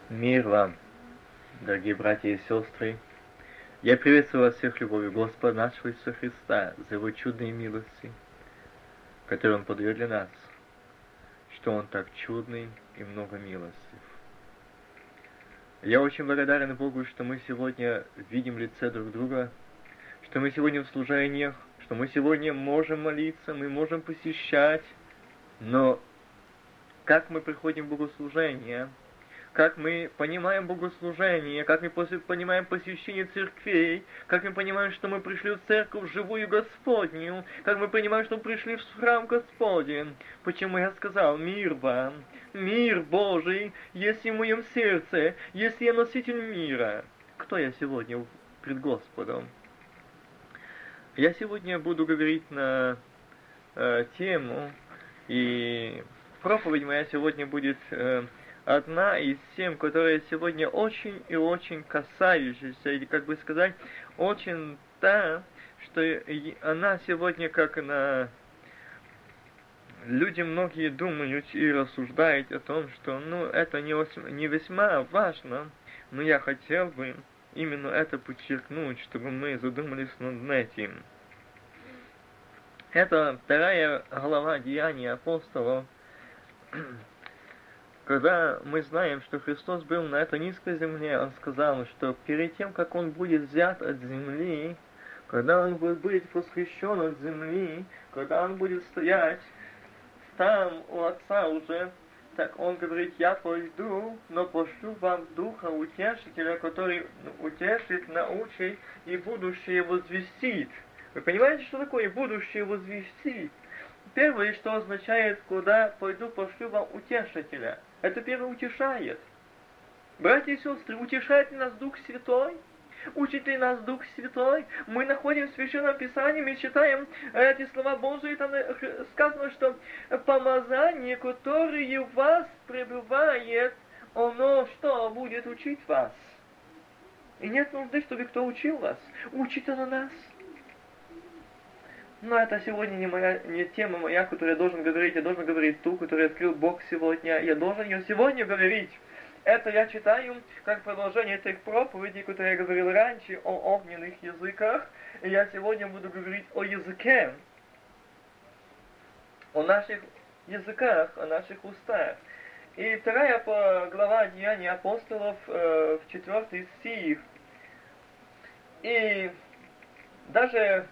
Мир вам, дорогие братья и сестры! Я приветствую вас всех любовью Господа нашего Иисуса Христа за Его чудные милости, которые Он подает для нас, что Он так чудный и много милостив. Я очень благодарен Богу, что мы сегодня видим лице друг друга, что мы сегодня в служениях, что мы сегодня можем молиться, мы можем посещать, но как мы приходим в богослужение, как мы понимаем богослужение, как мы понимаем посещение церквей, как мы понимаем, что мы пришли в церковь живую Господню, как мы понимаем, что мы пришли в храм Господень. Почему я сказал мир вам, мир Божий, есть в моем сердце, если я носитель мира. Кто я сегодня пред Господом? Я сегодня буду говорить на тему, и проповедь моя сегодня будет одна из тем, которая сегодня очень и очень касающаяся, или, как бы сказать, очень та, что она сегодня, как на... Люди многие думают и рассуждают о том, что, это не весьма важно, но я хотел бы именно это подчеркнуть, чтобы мы задумались над этим. Это 2 глава Деяний апостолов, когда мы знаем, что Христос был на этой низкой земле, Он сказал, что перед тем, как Он будет взят от земли, когда Он будет восхищен от земли, когда Он будет стоять там у Отца уже, так Он говорит: я пойду, но пошлю вам Духа Утешителя, который утешит, научит и будущее возвестит. Вы понимаете, что такое будущее возвестит? Первое, что означает, куда пойду, пошлю вам Утешителя. Это первое утешает. Братья и сестры, утешает ли нас Дух Святой? Учит ли нас Дух Святой? Мы находим в Священном Писании, мы читаем эти слова Божии, там сказано, что помазание, которое в вас пребывает, оно что? Будет учить вас. И нет нужды, чтобы кто учил вас. Учит оно нас. Но это сегодня не тема моя, которую я должен говорить. Я должен говорить ту, которую открыл Бог сегодня. Я должен ее сегодня говорить. Это я читаю как продолжение тех проповедей, которые я говорил раньше о огненных языках. И я сегодня буду говорить о языке, о наших языках, о наших устах. И 2 глава Деяний апостолов, в 4 стих. И даже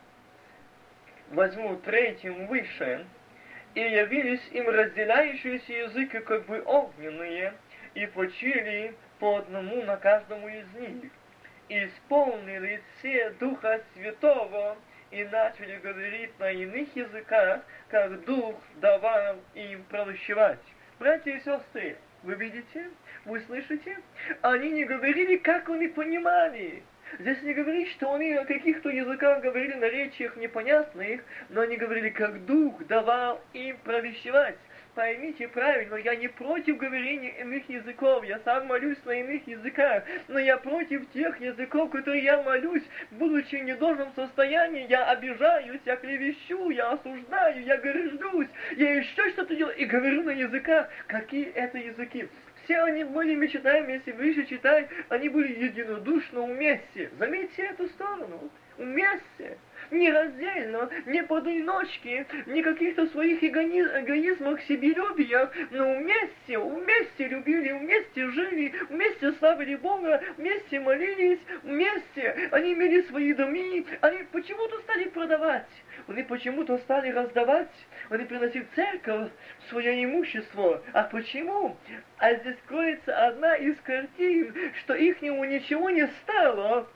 возьму 3 выше. И явились им разделяющиеся языки, как бы огненные, и почили по одному на каждому из них. И исполнили все Духа Святого, и начали говорить на иных языках, как Дух давал им провещевать. Братья и сестры, вы видите? Вы слышите? Они не говорили, как они понимали. Здесь не говорит, что они о каких-то языках говорили, наречиях непонятных, но они говорили, как Дух давал им провещевать. Поймите правильно, я не против говорения иных языков, я сам молюсь на иных языках, но я против тех языков, которые я молюсь, будучи в недолжном состоянии, я обижаюсь, я клевещу, я осуждаю, я горжусь, я еще что-то делаю и говорю на языках. Какие это языки? Все они были, мы читаем, если выше читаем, они были единодушно вместе. Заметьте эту сторону. Вместе. Не раздельно, не поодиночке, не каких-то своих эгоизмах, себелюбиях, но вместе любили, вместе жили, вместе славили Бога, вместе молились, вместе. Они имели свои дома, они почему-то стали продавать, они почему-то стали раздавать, они приносили в церковь свое имущество. А почему? А здесь кроется одна из картин, что ихнему ничего не стало,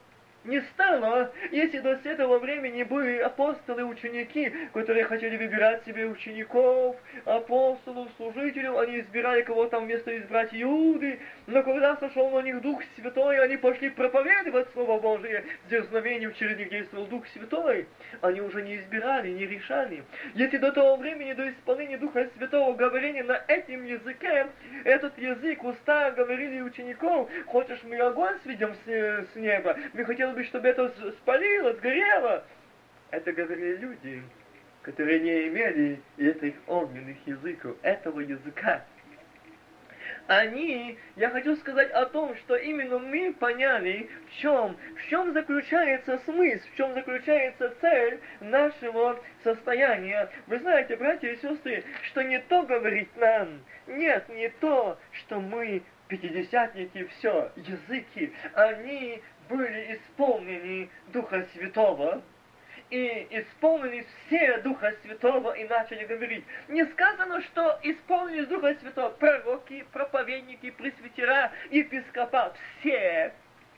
если до этого времени были апостолы, ученики, которые хотели выбирать себе учеников, апостолов, служителей, они избирали кого-то вместо избрать Иуды, но когда сошел на них Дух Святой, они пошли проповедовать Слово Божие, с дерзновением через них действовал Дух Святой, они уже не избирали, не решали. Если до того времени, до исполнения Духа Святого, говорили на этом языке, этот язык, уста говорили учеников: хочешь, мы огонь сведем с неба, мы хотели бы, чтобы это спалило, сгорело. Это говорили люди, которые не имели этих огненных языков, этого языка. я хочу сказать о том, что именно мы поняли, в чем заключается смысл, в чем заключается цель нашего состояния. Вы знаете, братья и сестры, что не то говорит нам, нет, не то, что мы пятидесятники, все, языки, они были исполнены Духа Святого, и исполнились все Духа Святого и начали говорить. Не сказано, что исполнились Духа Святого пророки, проповедники, пресвитера, епископа, все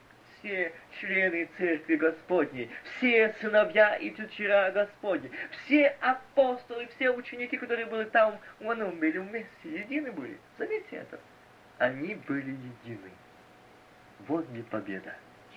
члены Церкви Господней, все сыновья и дочеря Господни, все апостолы, все ученики, которые были там, они были вместе, едины были. Заметьте это. Они были едины. Вот где победа.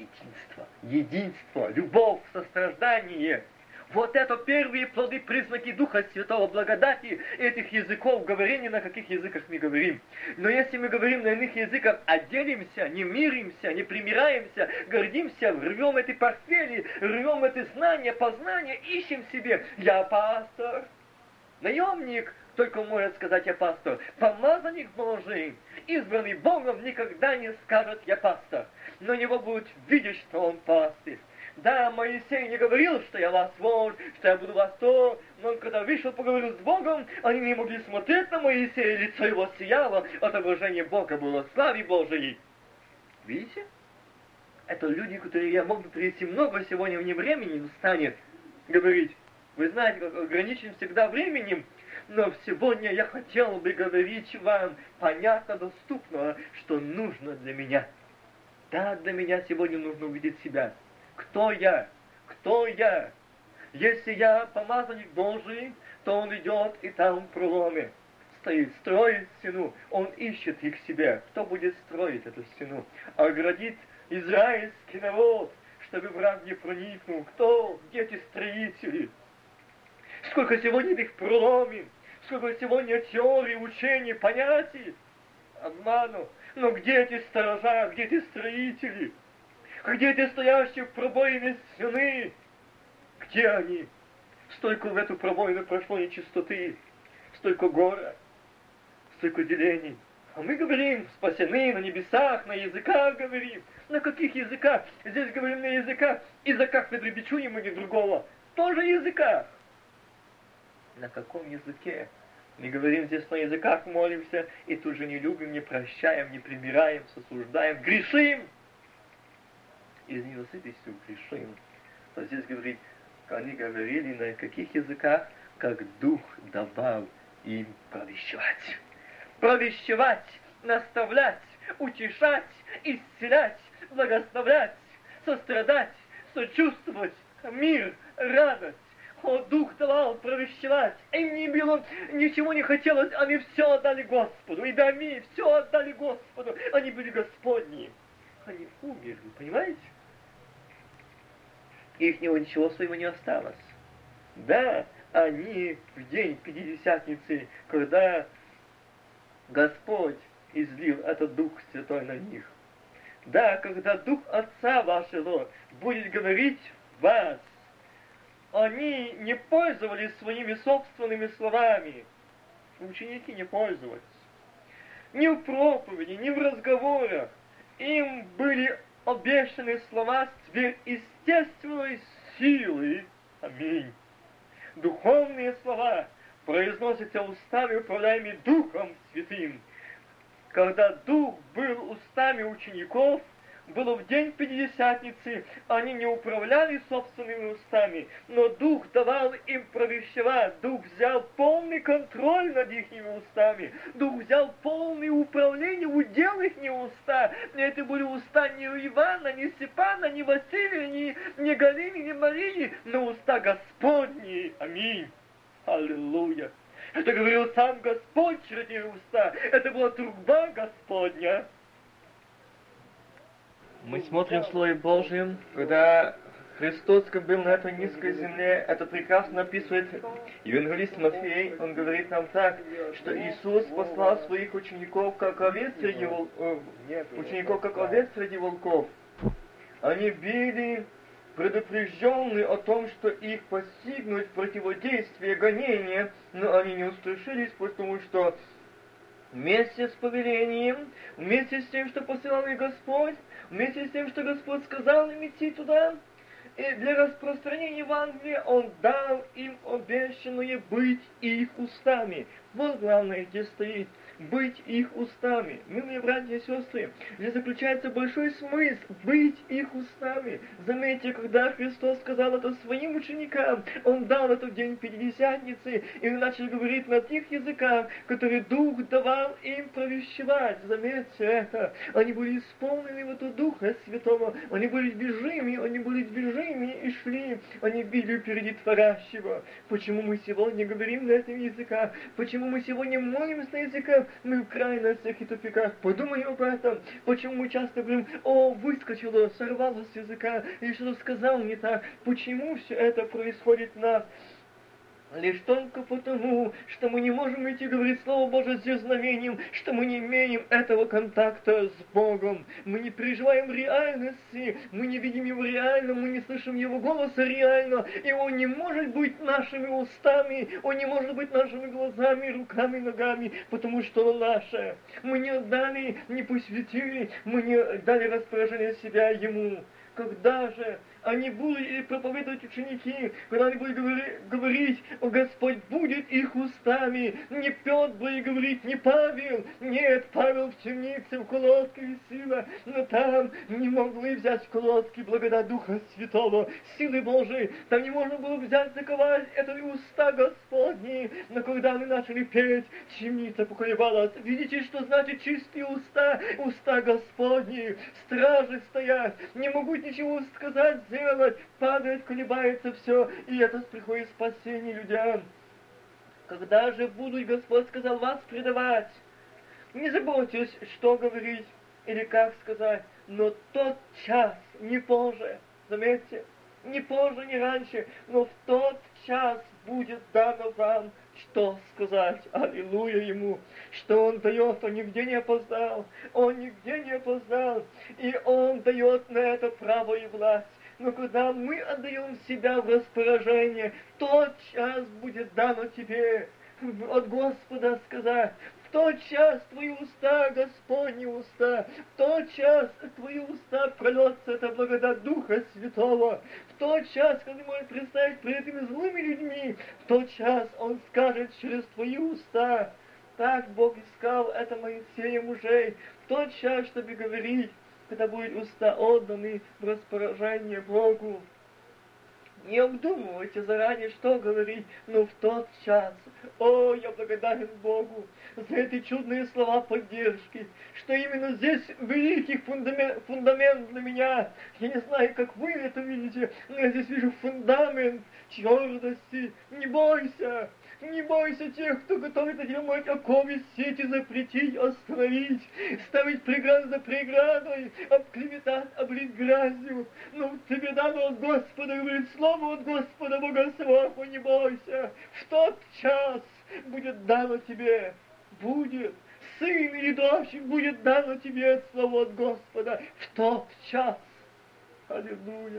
Единство, любовь, сострадание. Вот это первые плоды, признаки Духа Святого, благодати этих языков, говорения, на каких языках мы говорим. Но если мы говорим на иных языках, а делимся, не миримся, не примираемся, гордимся, рвем эти портфели, рвем эти знания, познания, ищем себе. Я пастор, наемник, только может сказать я пастор. Помазанник Божий, избранный Богом, никогда не скажет я пастор. Но него будут видеть, что он пастырь. Да, Моисей не говорил, что я вас вождь, что я буду вас то, но он когда вышел, поговорил с Богом, они не могли смотреть на Моисея, лицо его сияло, отображение Бога было в славе Божией. Видите? Это люди, которые я мог бы привести много, сегодня мне времени не станет говорить. Вы знаете, как ограничен всегда временем, но сегодня я хотел бы говорить вам понятно, доступно, что нужно для меня. Да, для меня сегодня нужно увидеть себя. Кто я? Кто я? Если я помазанник Божий, то он идет и там в проломе стоит, строит стену. Он ищет их себе. Кто будет строить эту стену? Оградит израильский народ, чтобы враг не проникнул. Кто? Дети строители. Сколько сегодня их проломе, сколько сегодня теорий, учений, понятий, обману. Но где эти сторожа, где эти строители? Где эти стоящие в пробоине стены? Где они? Столько в эту пробоину прошло нечистоты, столько гора, столько делений. А мы говорим, спасены на небесах, на языках говорим. На каких языках? Здесь говорим на языках Ведребичуем или другого. Тоже языках. На каком языке? Мы говорим здесь на языках, молимся, и тут же не любим, не прощаем, не примираем, сосуждаем, грешим. Из ненасытностью грешим. Но здесь говорит, они говорили на каких языках, как Дух давал им провещевать. Провещевать, наставлять, утешать, исцелять, благословлять, сострадать, сочувствовать, мир, радость. О, Дух давал провещевать. Им не было, ничего не хотелось, они все отдали Господу. И доми все отдали Господу. Они были Господни. Они умерли, понимаете? Их ничего своего не осталось. Да, они в день Пятидесятницы, когда Господь излил этот Дух Святой на них. Да, когда Дух Отца вашего будет говорить в вас, они не пользовались своими собственными словами. Ученики не пользовались. Ни в проповеди, ни в разговорах. Им были обещаны слова сверхъестественной силы. Аминь. Духовные слова произносятся устами, управляемыми Духом Святым. Когда Дух был устами учеников, было в день Пятидесятницы, они не управляли собственными устами, но Дух давал им провещевать. Дух взял полный контроль над их устами. Дух взял полное управление, удел их уста. И это были уста не Ивана, не Степана, не Василия, не Галины, не Марии, но уста Господни. Аминь. Аллилуйя. Это говорил сам Господь через эти уста. Это была труба Господня. Мы смотрим в Слове Божьем, когда Христос был на этой низкой земле, это прекрасно описывает евангелист Матфей, он говорит нам так, что Иисус послал своих учеников, как овец среди волков. Они были предупреждены о том, что их постигнут противодействие, гонения, но они не устрашились, потому что вместе с повелением, вместе с тем, что посылал их Господь, вместе с тем, что Господь сказал им идти туда, и для распространения Евангелия Он дал им обещанное быть их устами. Вот главное, где стоит. Быть их устами. Милые братья и сестры, здесь заключается большой смысл. Быть их устами. Заметьте, когда Христос сказал это своим ученикам, Он дал это в день Пятидесятницы, и Он начал говорить на тех языках, которые Дух давал им провещевать. Заметьте это. Они были исполнены в это Духа Святого. Они были движими и шли. Они видели впереди Творящего. Почему мы сегодня говорим на этом языке? Почему мы сегодня молимся на языках? Мы в крайностях и тупиках. Подумаем об этом. Почему мы часто говорим: о, выскочило, сорвалось с языка, или что-то сказал не так. Почему все это происходит в нас? Лишь только потому, что мы не можем идти говорить Слово Божие с дерзновением, что мы не имеем этого контакта с Богом. Мы не переживаем реальности, мы не видим Его реально, мы не слышим Его голоса реально, и Он не может быть нашими устами, Он не может быть нашими глазами, руками, ногами, потому что Он наше. Мы не отдали, не посвятили, мы не дали распоряжение себя Ему. Когда же они будут проповедовать ученики, когда они будут говорить, о, Господь будет их устами, не Петр будет говорить, не Павел, нет, Павел в темнице, в колодке висела, но там не могли взять в колодке благодать Духа Святого, силы Божией, там не можно было взять, заковать, это ли уста Господни, но когда мы начали петь, темница поколебалась. Видите, что значит чистые уста, уста Господни, стражи стоят, не могут ничего сказать, сделать, падает, колебается все, и это приходит спасение людям. Когда же будут, Господь сказал, вас предавать, не заботьтесь, что говорить или как сказать, но тот час, не позже, заметьте, не позже, не раньше, но в тот час будет дано вам, что сказать. Аллилуйя Ему, что Он дает, Он нигде не опоздал, Он нигде не опоздал, и Он дает на это право и власть. Но когда мы отдаем себя в распоряжение, в тот час будет дано тебе от Господа сказать: в тот час твои уста, Господни уста, в тот час твои уста прольется эта благодать Духа Святого, в тот час, когда ты можешь представить перед этими злыми людьми, в тот час Он скажет через твои уста. Так Бог искал это Моисея мужей, в тот час, чтобы говорить, когда будут уста отданы в распоряжение Богу. Не обдумывайте заранее, что говорить, но в тот час. О, я благодарен Богу за эти чудные слова поддержки, что именно здесь великий фундамент для меня. Я не знаю, как вы это видите, но я здесь вижу фундамент твердости. Не бойся! Не бойся тех, кто готовится делать оковы, сети запретить, остановить, ставить преграду за преградой, обклеветать, облить грязью. Но тебе дано от Господа, говорит слово от Господа Бога своего, не бойся. В тот час будет дано тебе, будет, сын или дочь, будет дано тебе слово от Господа. В тот час. Аллилуйя.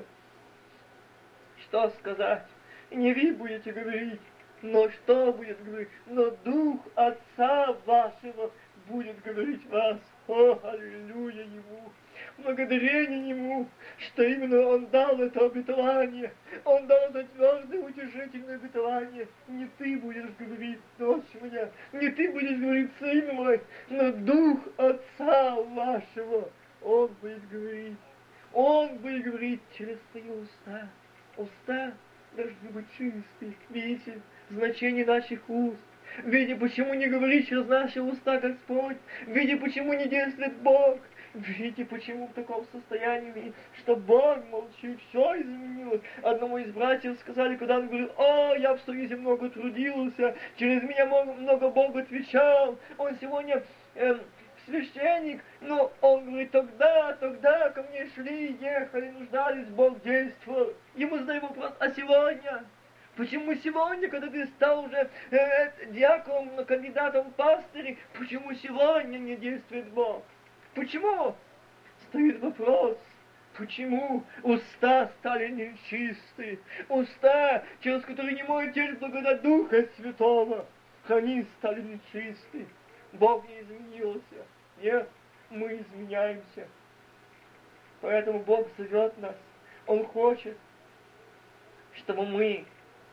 Что сказать? Не вы будете говорить. Но что будет говорить? Но Дух Отца вашего будет говорить вас. О, аллилуйя Ему! Благодарение Ему, что именно Он дал это обетование. Он дал это твердое, утешительное обетование. Не ты будешь говорить, дочь моя, не ты будешь говорить, сын мой, но Дух Отца вашего Он будет говорить. Он будет говорить через твои уста. Уста должны быть чистые. Видите? Значение наших уст. Видите, почему не говорит через наши уста Господь? Видите, почему не действует Бог? Видите, почему в таком состоянии, что Бог молчит, все изменилось. Одному из братьев сказали, когда он говорил: о, я в Союзе много трудился, через меня много Бог отвечал, он сегодня священник, но он говорит, тогда ко мне шли, ехали, нуждались, Бог действовал. Ему задают вопрос: а сегодня? Почему сегодня, когда ты стал уже диаконом, кандидатом в пастыре, почему сегодня не действует Бог? Почему? Стоит вопрос. Почему уста стали нечисты? Уста, через которые не может течь благодать Духа Святого, они стали нечисты. Бог не изменился. Нет, мы изменяемся. Поэтому Бог зовет нас. Он хочет, чтобы мы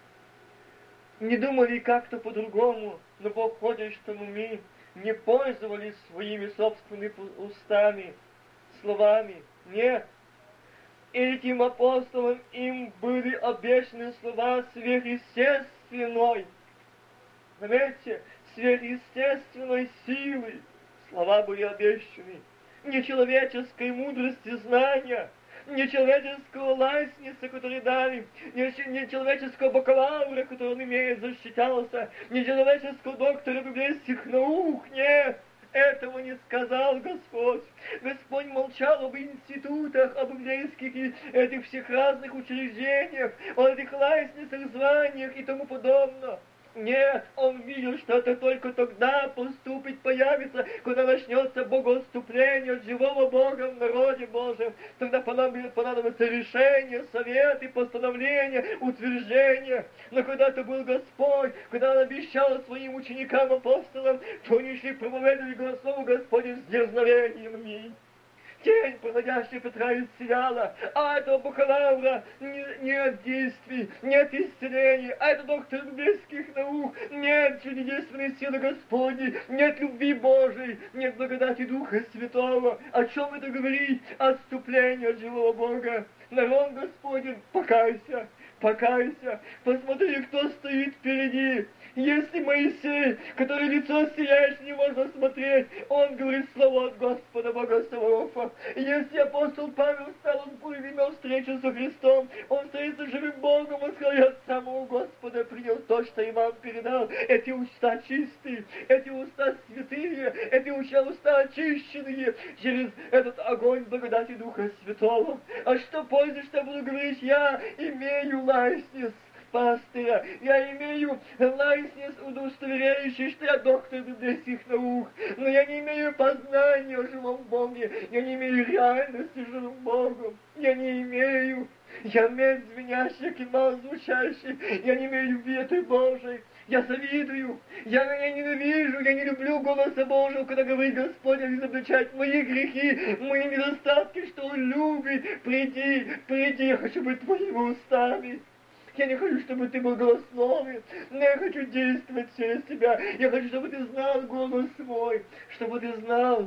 не думали как-то по-другому, но Бог хочет, чтобы мы не пользовались своими собственными устами, словами. Нет. Этим апостолам им были обещаны слова сверхъестественной. Заметьте, сверхъестественной силы. Слова были обещаны. Не человеческой мудрости знания, не человеческого лайсница, который дали, не человеческого бакалавра, который он имеет, защищался, не человеческого доктора библейских наук, нет. Этого не сказал Господь. Господь молчал об институтах, об библейских и этих всех разных учреждениях, о этих лайсницах, званиях и тому подобное. Нет, он видел, что это только тогда поступит, появится, когда начнется богоотступление от живого Бога в народе Божьем. Тогда понадобится решение, совет и постановление, утверждение. Но когда это был Господь, когда Он обещал своим ученикам, апостолам, то они шли проповедовали Слово Господне с дерзновением. Аминь. Тень, проводящая Петра исцеляла, а этого бакалавра нет действий, нет исцелений, а это доктор библейских наук, нет чудодейственной силы Господней, нет любви Божией, нет благодати Духа Святого. О чем это говорит? Отступление от живого Бога. Народ Господень, покайся, покайся, посмотри, кто стоит впереди. Если Моисей, который лицо сияющее не можно смотреть, он говорит слово от Господа Бога Саваофа. Если апостол Павел встал, он имел встречу со Христом, он встретился с живым Богом, он сказал, я от самого Господа принял то, что и вам передал. Эти уста чистые, эти уста святые, эти уста очищенные через этот огонь благодати Духа Святого. А что пользы, что буду говорить, я имею лайсниц пастыря, я имею лайсниц, удостоверяющий, что я доктор библейских наук, но я не имею познания о живом Боге, я не имею реальности с живым Богом, я не имею, я медь звенящий, кимал звучащий, я не имею любви этой Божией, я завидую, я ненавижу, я не люблю голоса Божьего, когда говорит Господь, изобличать мои грехи, мои недостатки, что Он любит, приди, приди, я хочу быть Твоими устами. Я не хочу, чтобы ты был голословен, но я хочу действовать через тебя. Я хочу, чтобы ты знал голос свой, чтобы ты знал,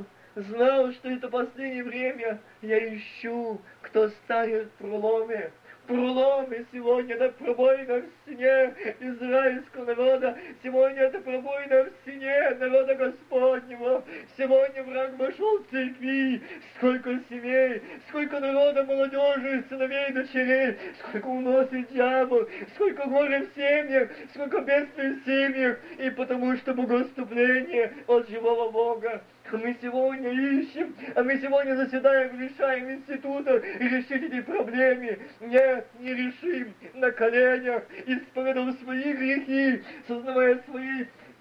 что это последнее время я ищу, кто станет в проломе. Проломы сегодня это пробоина в стене израильского народа. Сегодня это пробоина в стене народа Господнего. Сегодня враг вошел в церкви. Сколько семей, сколько народа, молодежи, сыновей, дочерей. Сколько уносит дьявол, сколько горя в семьях, сколько бедствий в семьях. И потому что богоотступление от живого Бога. Мы сегодня ищем, а мы сегодня заседаем, решаем институтах и решить эти проблемы. Нет, не решим на коленях, исповедуем свои грехи, сознавая свои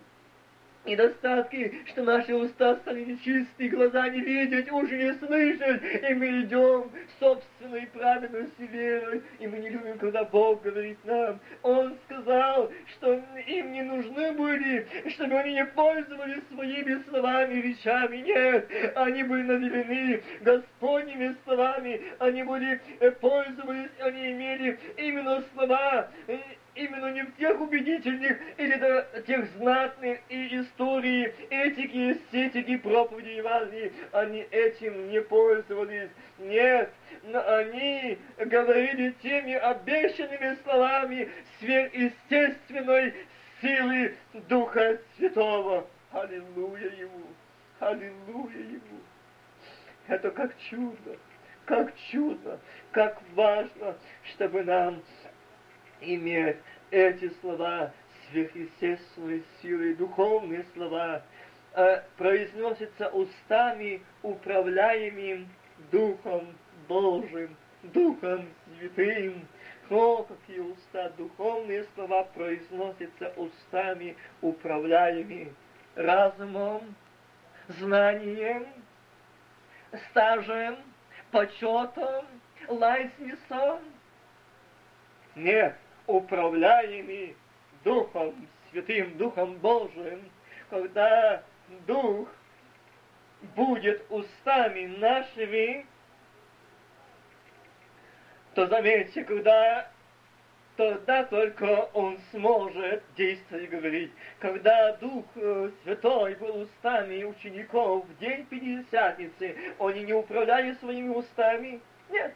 недостатки, что наши уста стали нечистые, глаза не видеть, уши не слышать, и мы идем собственной праведностью верой, и мы не любим, когда Бог говорит нам. Он сказал, что им не нужны были, чтобы они не пользовались своими словами и речами. Нет, они были наделены Господними словами, они были пользовались, они имели именно слова, именно не в тех убедительных или тех знатных и истории, этики, эстетики, проповеди Евангелия. Они этим не пользовались. Нет, но они говорили теми обещанными словами сверхъестественной силы Духа Святого. Аллилуйя Ему! Аллилуйя Ему! Это как чудо, как важно, чтобы нам иметь эти слова сверхъестественной силой, духовные слова, произносятся устами, управляемым Духом Божьим, Духом Святым. О, какие уста! Духовные слова произносятся устами, управляемыми разумом, знанием, стажем, почетом, лайсницом. Нет, управляемый Духом Святым, Духом Божиим, когда Дух будет устами нашими, то заметьте, тогда только Он сможет действовать и говорить. Когда Дух Святой был устами учеников в день Пятидесятницы, они не управляли своими устами? Нет.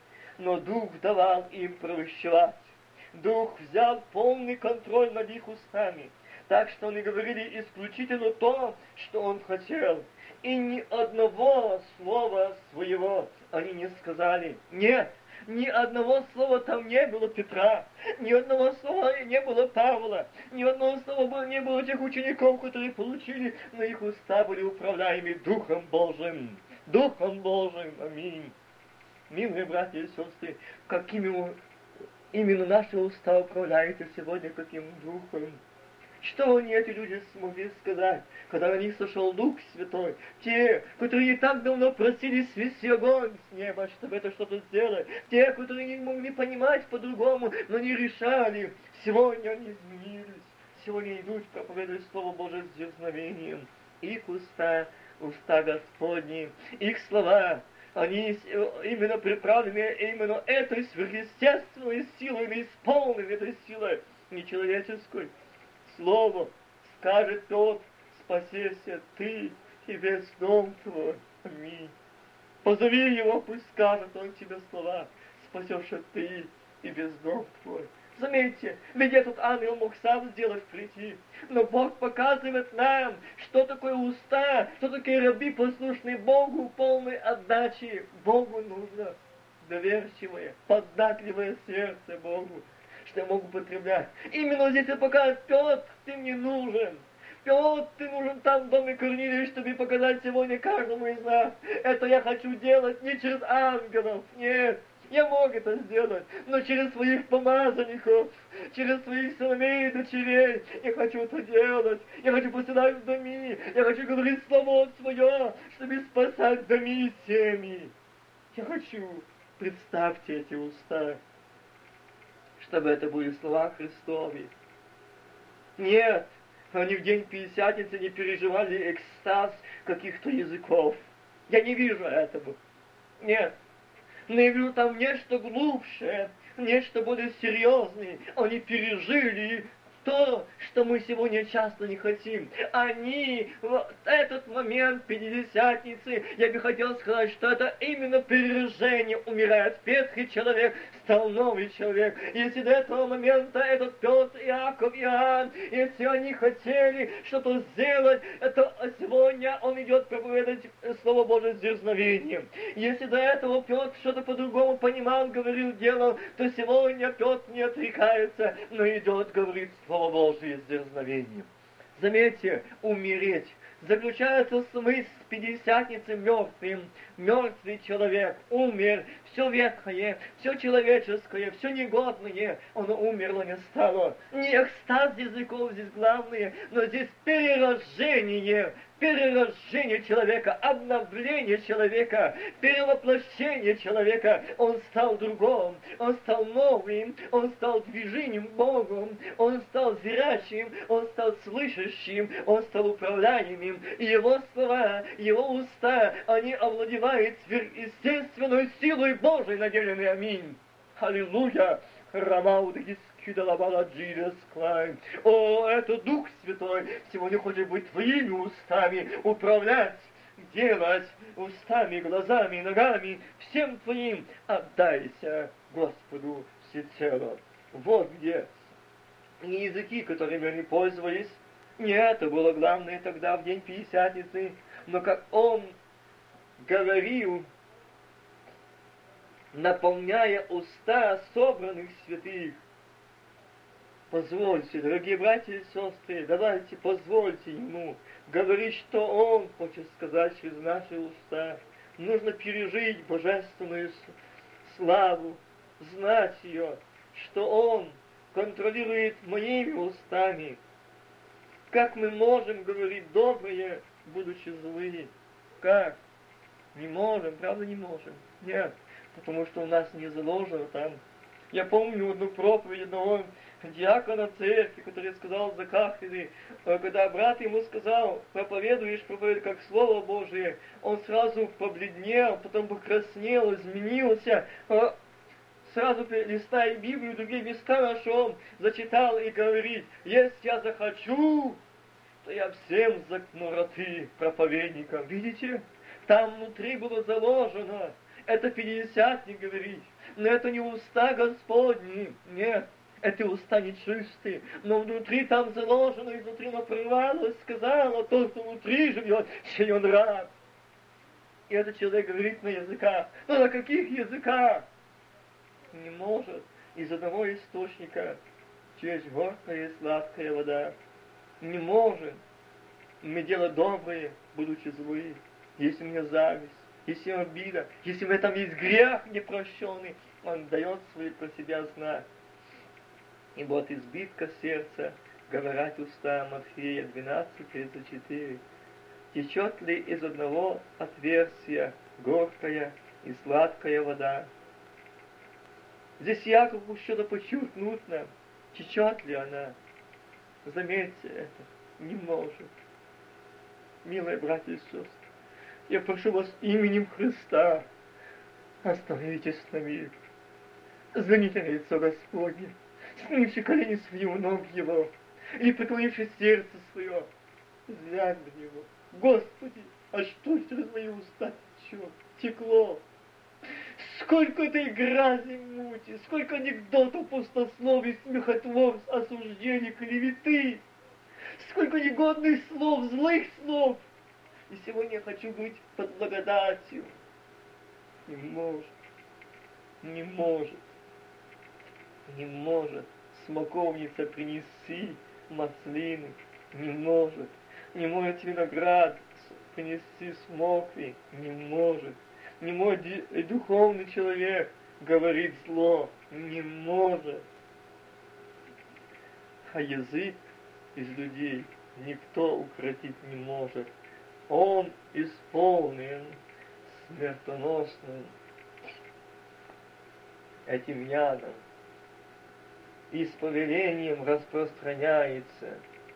Но Дух давал им провещевать. Дух взял полный контроль над их устами. Так что они говорили исключительно то, что Он хотел. И ни одного слова своего они не сказали. Нет. Ни одного слова там не было Петра, ни одного слова не было Павла, ни одного слова не было тех учеников, которые получили, но их уста были управляемы Духом Божьим. Духом Божьим. Аминь. Милые братья и сестры, какими именно наши уста управляются сегодня, каким духом? Что они, эти люди, смогли сказать, когда на них сошел Дух Святой? Те, которые не так давно просили свести огонь с неба, чтобы это что-то сделать. Те, которые не могли понимать по-другому, но не решали. Сегодня они изменились. Сегодня идут проповедовать Слово Божие с дерзновением. Их уста Господни, их слова, они именно приправлены именно этой сверхъестественной силой, или исполнены этой силой нечеловеческой. Слово скажет тот: спасешься ты и весь дом твой. Аминь. Позови его, пусть скажет он тебе слова: спасешься ты и весь дом твой. Заметьте, ведь этот ангел мог сам сделать прийти, но Бог показывает нам, что такое уста, что такое раби, послушные Богу, полной отдачи. Богу нужно доверчивое, податливое сердце Богу, что я могу употреблять. Именно здесь и показывает: Петр, ты мне нужен. Петр, ты нужен там в доме Корнилия, чтобы показать сегодня каждому из нас. Это я хочу делать не через ангелов, нет. Я мог это сделать, но через своих помазанников, через своих сыновей и дочерей я хочу это делать. Я хочу посылать в доми, я хочу говорить слово свое, чтобы спасать доми и семьи. Я хочу, представьте эти уста, чтобы это были слова Христовы. Нет, они в день Пятидесятницы не переживали экстаз каких-то языков. Я не вижу этого. Нет. Но я вижу там нечто глубже, нечто более серьезное. Они пережили то, что мы сегодня часто не хотим. Они в этот момент Пятидесятницы, я бы хотел сказать, что это именно перерождение. Умирает ветхий человек, стал новый человек. Если до этого момента этот Петр, Иаков, Иоанн, если они хотели что-то сделать, это сегодня он идет проповедовать Слово Божие с дерзновением. Если до этого Петр что-то по-другому понимал, говорил, делал, то сегодня Петр не отрекается, но идет, говорит Слово Божие с дерзновением. Заметьте, умереть заключается смысл Пятидесятницы мертвым. Мертвый человек умер, все ветхое, все человеческое, все негодное, оно умерло, не стало. Не экстаз языков здесь главное, но здесь перерождение человека, обновление человека, перевоплощение человека. Он стал другим, он стал новым, он стал движением Богом, он стал зрячим, он стал слышащим, он стал управляемым. И его слова, его уста, они овладевают сверхъестественной силой Божией, наделены. Аминь. Аллилуйя. О, это Дух Святой сегодня хочет быть твоими устами, управлять, делать устами, глазами, ногами, всем твоим. Отдайся Господу всецело. Вот где не языки, которыми они пользовались, не это было главное тогда в день Пятидесятницы, но как он говорил, наполняя уста собранных святых. Позвольте, дорогие братья и сестры, давайте позвольте ему говорить, что он хочет сказать через наши уста. Нужно пережить божественную славу, знать ее, что он контролирует моими устами. Как мы можем говорить доброе, будучи злые? Как? Не можем, правда не можем. Нет, потому что у нас не заложено там. Я помню одну проповедь одного диакона церкви, который сказал за кафедрой, когда брат ему сказал, проповедуешь как Слово Божие, он сразу побледнел, потом покраснел, изменился, сразу листая Библию, другие места нашел, зачитал и говорит: если я захочу, то я всем заткну роты проповедникам. Видите? Там внутри было заложено. Это 50 не говорить. Но это не уста Господни. Нет. Это уста нечистые. Но внутри там заложено, изнутри оно прорвалось, сказала: тот, кто внутри живет, чей он раб. И этот человек говорит на языках. Но на каких языках? Не может из одного источника течь горькая и сладкая вода. Не можем мы делать доброе, будучи злые. Если у меня зависть, если обида, если в этом есть грех непрощенный, он дает свои про себя знать. Ибо от избытка сердца говорят уста. Матфея 12:34. Течет ли из одного отверстия горькая и сладкая вода? Здесь Якову что-то подчеркнуть нам. Течет ли она? Заметьте это. Не может. Милые братья и сестры, я прошу вас именем Христа, остановитесь на миг. Взгляните на лицо Господне, снимите колени свои у ног Его, или преклонивши сердце свое, взглянь на Него. Господи, а что через мои уста течет? Текло. Сколько этой грязи, мути, сколько анекдотов, пустословий, смехотворств, осуждений, клеветы, сколько негодных слов, злых слов. И сегодня я хочу быть под благодатью. Не может, не может, не может смоковница принести маслины, не может виноград принести смокви, не может духовный человек говорить зло, не может. А язык из людей никто укротить не может. Он исполнен смертоносным этим ядом и с повелением распространяется.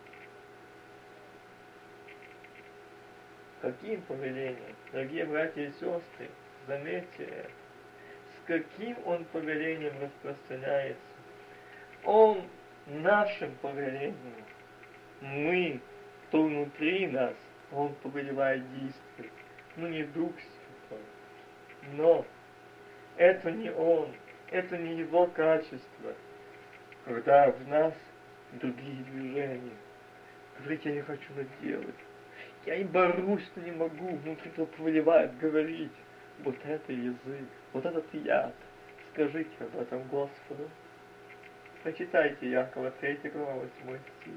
Каким повелением? Дорогие братья и сестры, заметьте это. С каким он повелением распространяется? Он нашим повелением. Мы, кто внутри нас, он повелевает действовать. Но не Дух Святой. Но это не он, это не его качество. Когда в нас другие движения. Говорить, я не хочу наделать. Я и борюсь, но не могу. Внутри кто повелевает говорить. Вот это язык, вот этот яд. Скажите об этом Господу. Прочитайте Якова 3 глава 8 стих.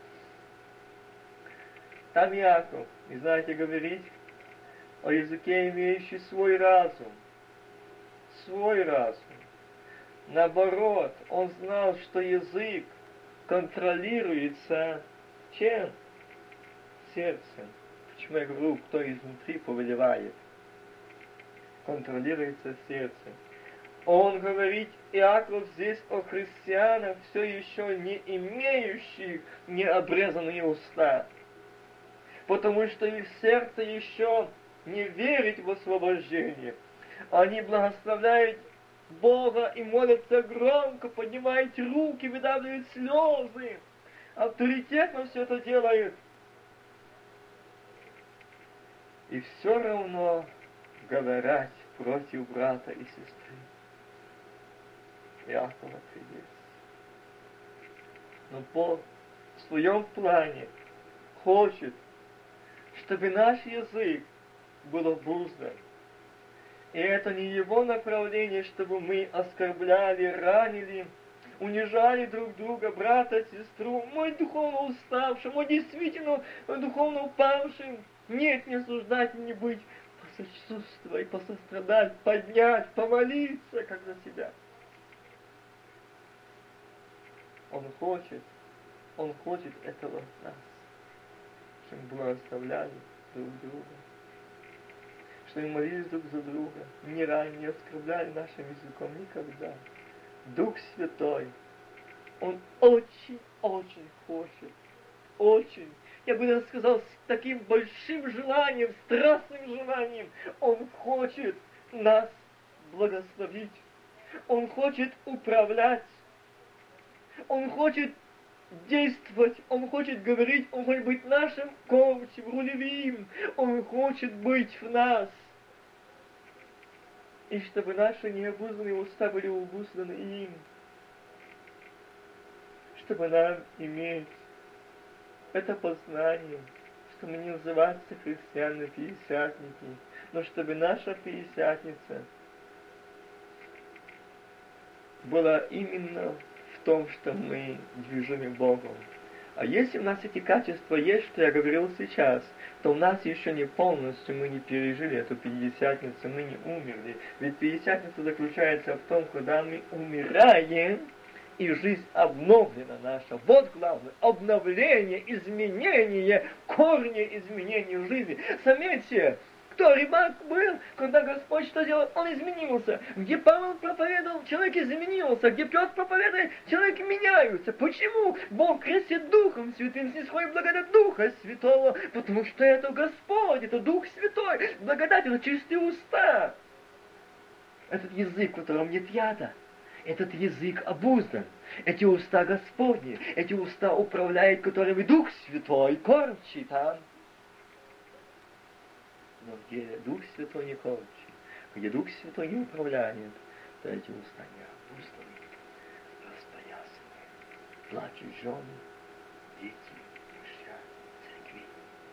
Там Яков, и знаете, говорить о языке, имеющий свой разум. Свой разум. Наоборот, он знал, что язык контролируется чем? Сердцем. Почему я говорю, кто изнутри повелевает? Контролируется сердцем. Он говорит, Иаков здесь о христианах, все еще не имеющих необрезанные уста. Потому что их сердце еще не верит в освобождение. Они благословляют Бога и молятся громко, поднимают руки, выдавливают слезы. Авторитетно все это делают. И все равно говорят против брата и сестры. Иаков это есть. Но Бог в своем плане хочет, чтобы наш язык был обуздан. И это не его направление, чтобы мы оскорбляли, ранили, унижали друг друга, брата, сестру, мой духовно уставший, мой действительно духовно упавший. Нет, не осуждать, не быть, посочувствовать, посострадать, поднять, помолиться, как за себя. Он хочет этого от нас, чтобы благословляли друг друга, чтобы молились друг за друга, не оскорбляли нашим языком никогда. Дух Святой Он очень хочет, очень, я бы даже сказал, с таким большим желанием, страстным желанием, Он хочет нас благословить. Он хочет управлять. Он хочет действовать. Он хочет говорить. Он хочет быть нашим коучем, рулевым. Он хочет быть в нас. И чтобы наши необузданные уста были убузданы им. Чтобы нам иметь это познание, чтобы не называться христианами-пятидесятники, но чтобы наша пятидесятница была именно в том, что мы движимы Богом. А если у нас эти качества есть, что я говорил сейчас, то у нас еще не полностью, мы не пережили эту пятидесятницу, мы не умерли. Ведь пятидесятница заключается в том, когда мы умираем, и жизнь обновлена наша. Вот главное, обновление, изменение, корни изменения в жизни. Заметьте, кто рыбак был, когда Господь что делал? Он изменился. Где Павел проповедовал, человек изменился. Где Петр проповедует, человек меняются. Почему? Бог крестит Духом Святым, снисходит благодать Духа Святого, потому что это Господь, это Дух Святой. Благодать — это чистые уста. Этот язык, в котором нет яда. Этот язык обуздан. Эти уста Господни. Эти уста управляет, которыми Дух Святой кормчий там. Но где Дух Святой не кормчий, где Дух Святой не управляет, то эти уста не обузданы, распоясаны. Плачут жены, дети, мужья, церкви.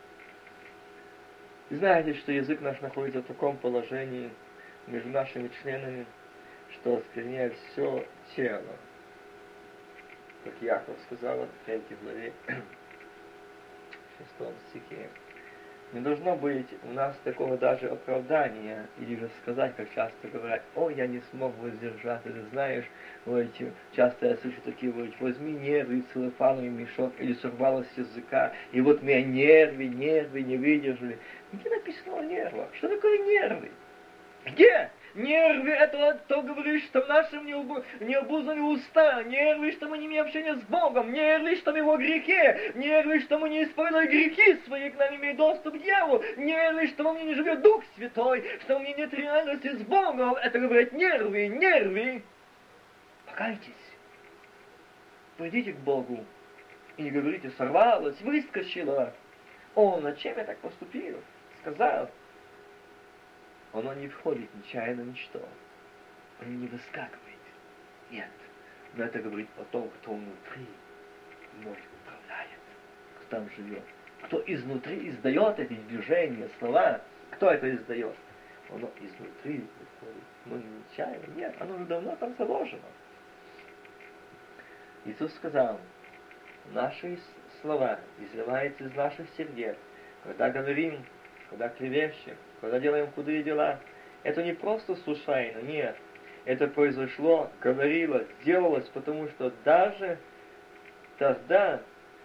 И знаете, что язык наш находится в таком положении между нашими членами, что оскверняет все тело. Как Яков сказал в 3 главе, 6 стихе. Не должно быть у нас такого даже оправдания, или же сказать, как часто говорят: «О, я не смог воздержаться». Ты знаешь, часто я слышу такие: «Возьми нервы, целлофановый мешок», или «сорвалось с языка», и вот меня нервы не выдержали. Где написано о нервах? Что такое нервы? Где? Нервы — это то говорит, что нашим необузаны уста, нервы, что мы не имеем общения с Богом, нервы, что мы во грехе, нервы, что мы не исповедуем грехи свои, к нам имеет доступ к дьяволу, нервы, что во мне не живет Дух Святой, что у меня нет реальности с Богом. Это говорит нервы. Покайтесь. Пойдите к Богу и не говорите: «Сорвалось, выскочило». «О, над чем я так поступил?» Сказал. Оно не входит нечаянно в ничто. Оно не выскакивает. Нет. Но это говорит о том, кто внутри мной управляет, кто там живет. Кто изнутри издает эти движения, слова. Кто это издает? Оно изнутри выходит. Но не нечаянно. Нет, оно уже давно там заложено. Иисус сказал: наши слова изливаются из наших сердец. Когда говорим, когда клевещем, когда делаем худые дела, это не просто случайно, нет. Это произошло, говорилось, делалось, потому что даже тогда,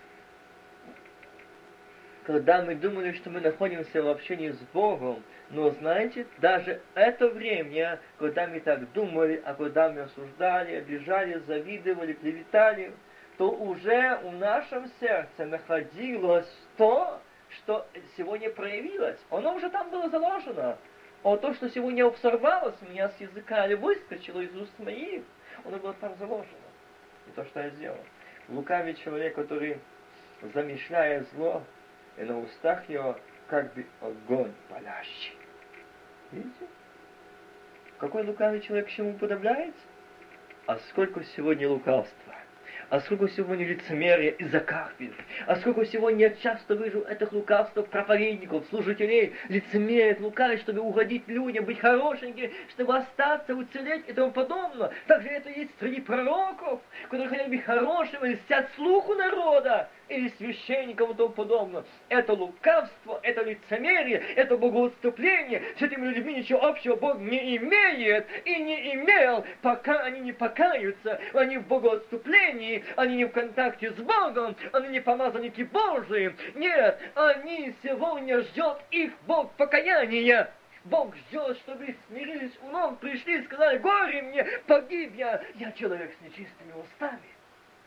когда мы думали, что мы находимся в общении с Богом, но знаете, даже это время, когда мы так думали, а когда мы осуждали, обижали, завидовали, клеветали, то уже в нашем сердце находилось то, что сегодня проявилось. Оно уже там было заложено. А то, что сегодня сорвалось у меня с языка или выскочило из уст моих, оно было там заложено. И то, что я сделал. Лукавый человек, который замышляет зло, и на устах его как бы огонь палящий. Видите? Какой лукавый человек к чему уподобляется? А сколько сегодня лукавства! А сколько сегодня лицемерия и закахвит. А сколько сегодня я часто вижу этих лукавств проповедников, служителей, лицемерит, лукавит, чтобы угодить людям, быть хорошеньким, чтобы остаться, уцелеть и тому подобное. Также это есть среди пророков, которые хотят быть хорошими, льстят слуху народа, или священникам и тому подобное. Это лукавство, это лицемерие, это богоотступление. С этими людьми ничего общего Бог не имеет и не имел, пока они не покаются. Они в богоотступлении, они не в контакте с Богом, они не помазанники Божии. Нет, они сегодня ждет их Бог покаяния. Бог ждет, чтобы смирились умом, пришли и сказали: горе мне, погиб я человек с нечистыми устами.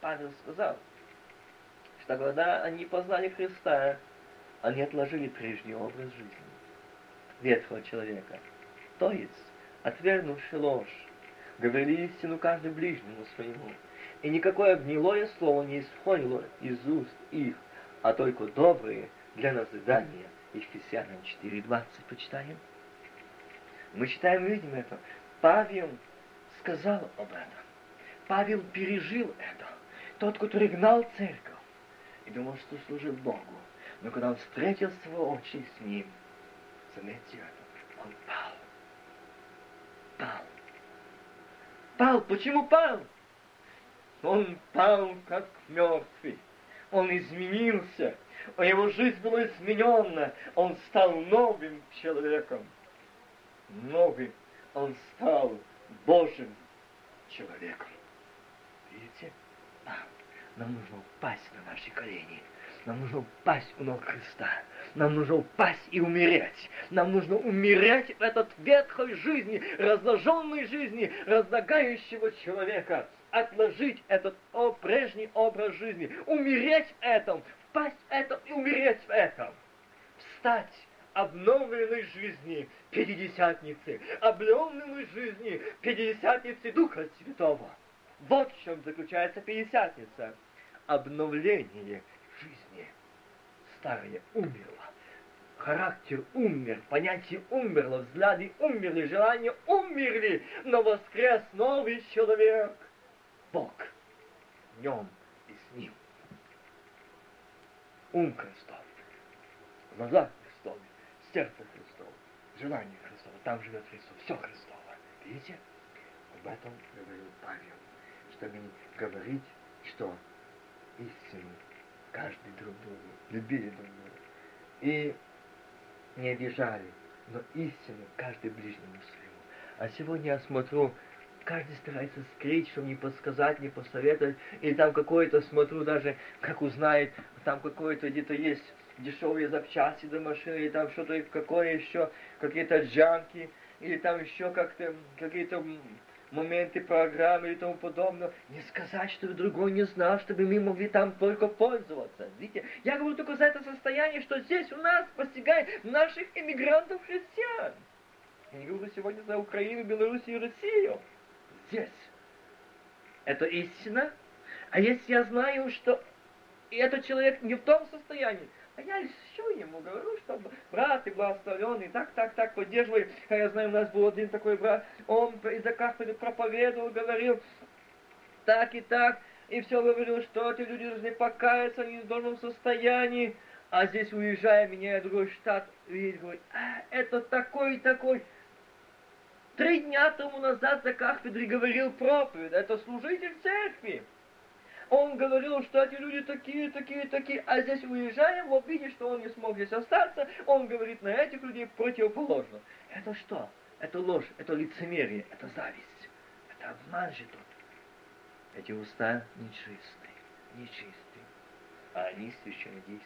Павел сказал, что когда они познали Христа, они отложили прежний образ жизни ветхого человека. То есть, отвергнувши ложь, говорили истину каждый ближнему своему. И никакое гнилое слово не исходило из уст их, а только добрые для назидания. Ефесянам 4:20 почитаем. Мы читаем, видим это. Павел сказал об этом. Павел пережил это. Тот, который гнал церковь и думал, что служит Богу. Но когда он встретился воочию с ним, заметьте это, он пал. Пал. Пал. Почему пал? Он пал как мертвый. Он изменился. Его жизнь была изменена. Он стал новым человеком. Новым. Он стал Божьим человеком. Видите? Нам нужно упасть на наши колени. Нам нужно упасть у ног Христа. Нам нужно упасть и умереть. Нам нужно умереть в этот ветхой жизни, разложенной жизни, разлагающего человека. Отложить этот прежний образ жизни. Умереть в этом. Впасть в этом и умереть в этом. Встать обновленной жизни Пятидесятницы. Обновленной жизни Пятидесятницы Духа Святого. Вот в чем заключается Пятидесятница. Обновление жизни. Старое умерло. Характер умер, понятие умерло, взгляды умерли, желания умерли, но воскрес новый человек. Бог в нем и с ним. Ум Христов, глаза Христовы, сердце Христово, желание Христово, там живет Христос, все Христово. Видите? Об этом говорил Павел, чтобы говорить, что истину каждый друг другу, любили друг друга. И не обижали, но истину каждый ближнему своему. А сегодня я смотрю, каждый старается скрыть, чтобы не подсказать, не посоветовать. Или там какое-то, смотрю даже, как узнает, там какое-то где-то есть дешевые запчасти до машины, или там что-то какое еще, какие-то джанки, или там еще как-то какие-то моменты программы и тому подобное. Не сказать, чтобы другой не знал, чтобы мы могли там только пользоваться. Видите, я говорю только за это состояние, что здесь у нас постигает наших иммигрантов-христиан. Я не говорю сегодня за Украину, Белоруссию и Россию. Здесь. Это истина. А если я знаю, что этот человек не в том состоянии, а я еще ему говорю, что брат, ты благословенный, так, поддерживай. А я знаю, у нас был один такой брат, он из-за кафедры проповедовал, говорил так, и все говорил, что эти люди должны покаяться, они в должном состоянии. А здесь, уезжая, меняя другой штат, видит, говорит, это такой. 3 дня тому назад за кафедрой говорил проповедь, это служитель церкви. Он говорил, что эти люди такие, а здесь уезжаем, вот видишь, что он не смог здесь остаться, он говорит на этих людей противоположно. Это что? Это ложь, это лицемерие, это зависть, это обман же тут. Эти уста нечистые, а они священнодействуют.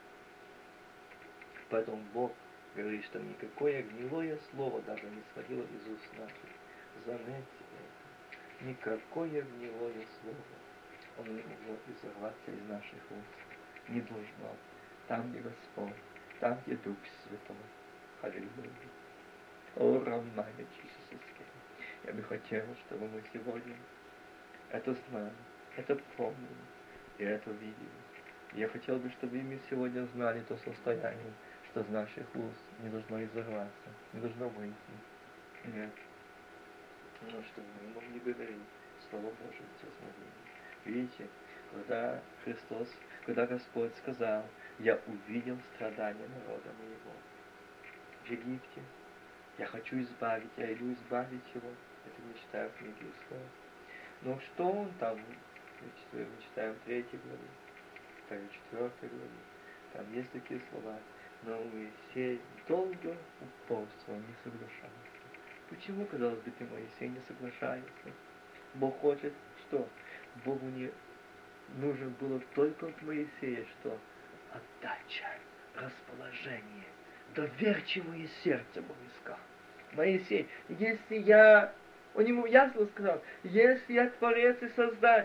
Поэтому Бог говорит, что никакое гнилое слово даже не сходило из уст наших. Заметьте это. Никакое гнилое слово. Он не могло изорваться из наших уст. Не должно. Там, где Господь, там, где Дух Святой. Аллилуйя. О, Романе Чисусовский. Я бы хотел, чтобы мы сегодня это знали, это помнили и это видели. Я хотел бы, чтобы мы сегодня знали то состояние, что с наших уст не должно изорваться, не должно выйти. Нет. Но чтобы мы могли говорить Слово Божие все смогли. Видите, когда Господь сказал, я увидел страдания народа моего в Египте, я хочу избавить, я иду избавить его. Это не читаю книги Исход. Но что он там, мы читаем 3 главе, 4 главе, там есть такие слова, но Моисей долго упорствовал, не соглашался. Почему, казалось бы, ты, Моисей, не соглашаешься? Бог хочет что? Богу не нужно было только от Моисея что? Отдача, расположение, доверчивое сердце Бог искал. Моисей, если я, он ему ясно сказал, если я Творец и Создатель,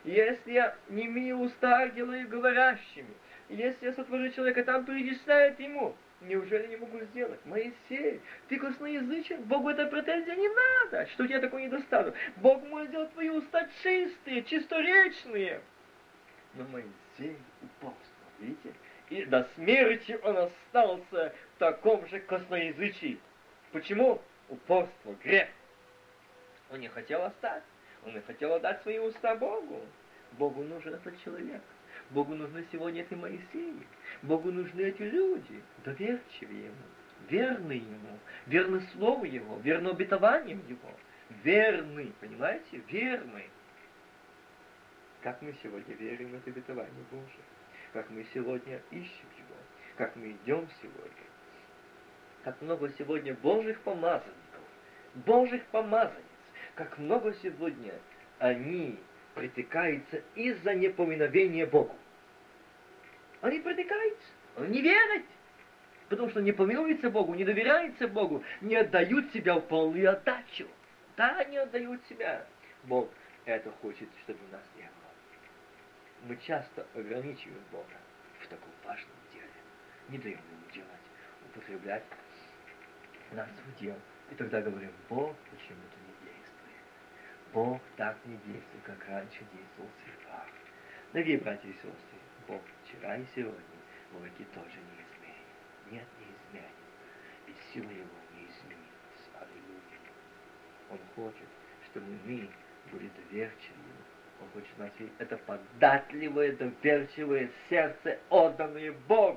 если я не имею уста, делаю говорящими, если я сотворю человека, там перечисляет ему, неужели не могу сделать? Моисей, ты косноязычен, Богу эта претензия не надо, что у тебя такой недостаток. Бог может сделать твои уста чистые, чисторечные. Но Моисей упорствовал, видите? И до смерти он остался в таком же косноязычии. Почему? Упорство, грех. Он не хотел остаться. Он не хотел отдать свои уста Богу. Богу нужен этот человек. Богу нужны сегодня эти Моисеи. Богу нужны эти люди, доверчивые Ему, верны Ему, верны Слову Его, верны обетованиям Его. Верны, понимаете? Верны. Как мы сегодня верим в это обетование Божие? Как мы сегодня ищем Его? Как мы идем сегодня? Как много сегодня Божьих помазанников, Божьих помазанниц, как много сегодня они притыкаются из-за непоминовения Богу. Они притыкаются, они не верят, потому что не помилуются Богу, не доверяются Богу, не отдают себя в полную отдачу. Да, не отдают себя. Бог это хочет, чтобы у нас не было. Мы часто ограничиваем Бога в таком важном деле. Не даем Ему делать, употреблять наш удел. И тогда говорим, Бог почему-то не действует. Бог так не действует, как раньше действовал в церквах. Дорогие братья и сестры, Бог вчера и сегодня в веки тоже не изменен. Нет, не изменен. И сила Его не изменилась. Аллилуйя. Он хочет, чтобы мы были доверчивы. Он хочет нас видеть. Это податливое, доверчивое сердце, отданное Богу.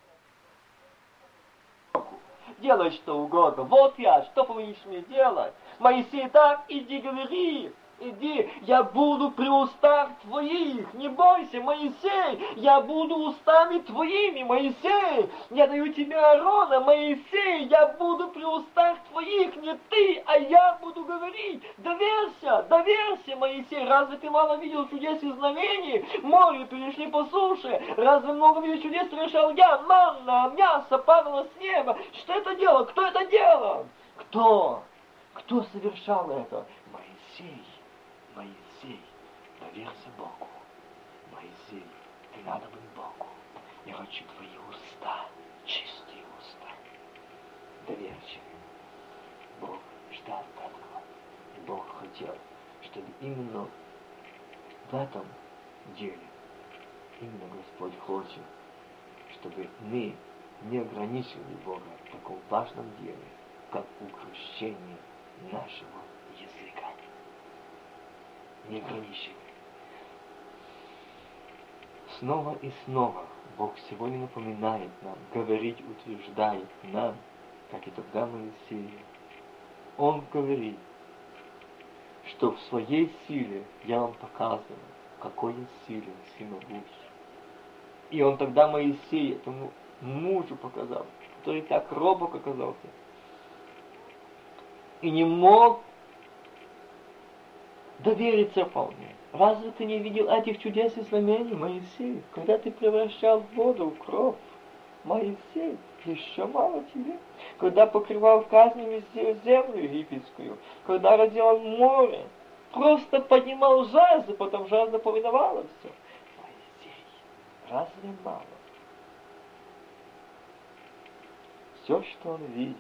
Делай что угодно. Вот я, что повинишь мне делать? Моисей, так, иди говори. Иди, я буду при устах твоих. Не бойся, Моисей, я буду устами твоими, Моисей. Я даю тебе Аарона, Моисей, я буду при устах твоих. Не ты, а я буду говорить. Доверься, доверься, Моисей. Разве ты мало видел чудес и знамений? Море перешли по суше. Разве много видел чудес совершал я? Манна, мясо падало с неба. Что это делал? Кто это делал? Кто? Кто совершал это? Моисей. Моисей, доверься Богу. Моисей, ты надо быть Богу. Я хочу твои уста, чистые уста, доверчивые. Бог ждал этого. И Бог хотел, чтобы именно в этом деле, именно Господь хочет, чтобы мы не ограничивали Бога в таком важном деле, как укрощение нашего языка. Не ограничивай. Снова и снова Бог сегодня напоминает нам, говорить, утверждает нам, как и тогда Моисею. Он говорит, что в своей силе я вам показываю, какой я силен, всемогущ. И он тогда Моисею, этому мужу показал, который так робок оказался, и не мог довериться вполне. Разве ты не видел этих чудес и знамений, Моисей? Когда ты превращал воду в кровь, Моисей, еще мало тебе? Когда покрывал казнями землю египетскую, когда разделал море, просто поднимал жезл, потом жезл повиновало все. Моисей, разве мало? Все, что он видел,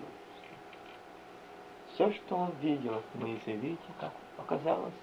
Моисей, видите, как оказалось?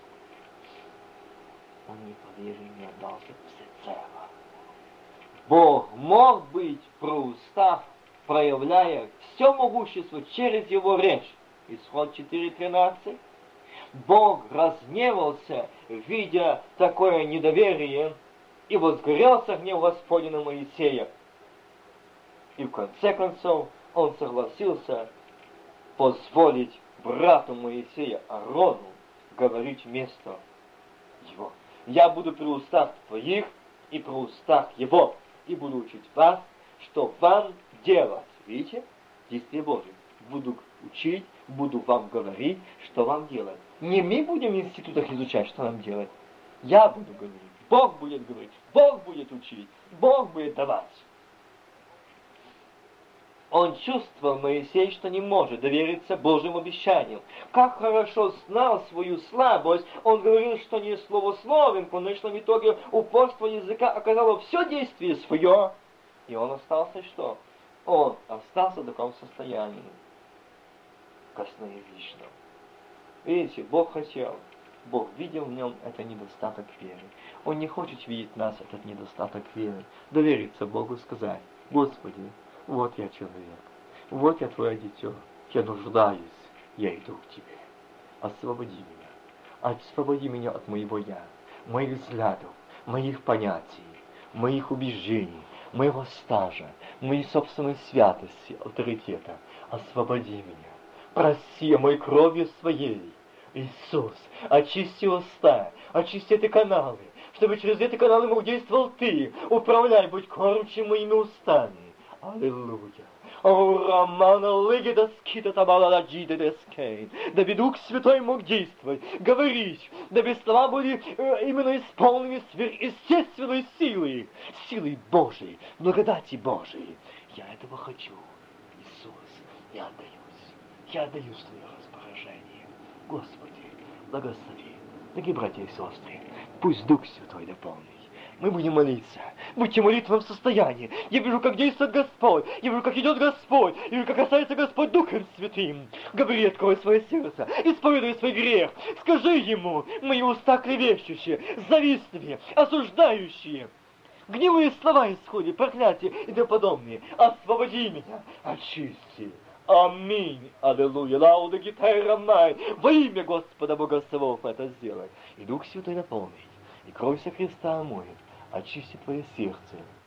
Он не поверил, не отдался всецело. Бог мог быть про устав, проявляя все могущество через его речь. Исход 4:13. Бог разгневался, видя такое недоверие, и возгорелся гнев Господень на Моисея. И в конце концов он согласился позволить брату Моисея Аарону говорить вместо его. Я буду при устах твоих и при устах его, и буду учить вас, что вам делать. Видите? Действие Божие. Буду учить, буду вам говорить, что вам делать. Не мы будем в институтах изучать, что нам делать. Я буду говорить. Бог будет говорить. Бог будет учить. Бог будет давать. Он чувствовал, Моисей, что не может довериться Божьим обещаниям. Как хорошо знал свою слабость, он говорил, что не словословен, в конечном итоге упорство языка оказало все действие свое. И он остался что? Он остался в таком состоянии, косноязычном. Видите, Бог хотел, Бог видел в нем это недостаток веры. Он не хочет видеть в нас этот недостаток веры. Довериться Богу, сказать: Господи, вот я человек, вот я Твое дитё, я нуждаюсь, я иду к Тебе. Освободи меня от моего «я», моих взглядов, моих понятий, моих убеждений, моего стажа, моей собственной святости, авторитета. Освободи меня, прости мой кровью своей. Иисус, очисти уста, очисти эти каналы, чтобы через эти каналы мог действовал Ты. Управляй, будь кормчим моими устами. Аллилуйя. О, Романа Легида Скита Табала Джида Дескейн. Дабы Дух Святой мог действовать, говорить, дабы слова были именно исполнены сверхъестественной силой, силой Божией, благодати Божией. Я этого хочу, Иисус, я отдаюсь в Твое распоряжение. Господи, благослови, дорогие братья и сестры, пусть Дух Святой дополнит. Мы будем молиться. Будьте в молитвенном состоянии. Я вижу, как действует Господь. Я вижу, как идет Господь. Я вижу, как касается Господь Духом Святым. Говори, открой свое сердце. Исповедуй свой грех. Скажи Ему: мои уста клевещущие, завистливые, осуждающие. Гневные слова исходят, проклятия и тому подобные. Освободи меня, очисти. Аминь. Аллилуйя. Лауда гитара май. Во имя Господа Бога Саваофа это сделай. И Дух Святой наполнит. И кровь Христа омоет. Очисти твое сердце,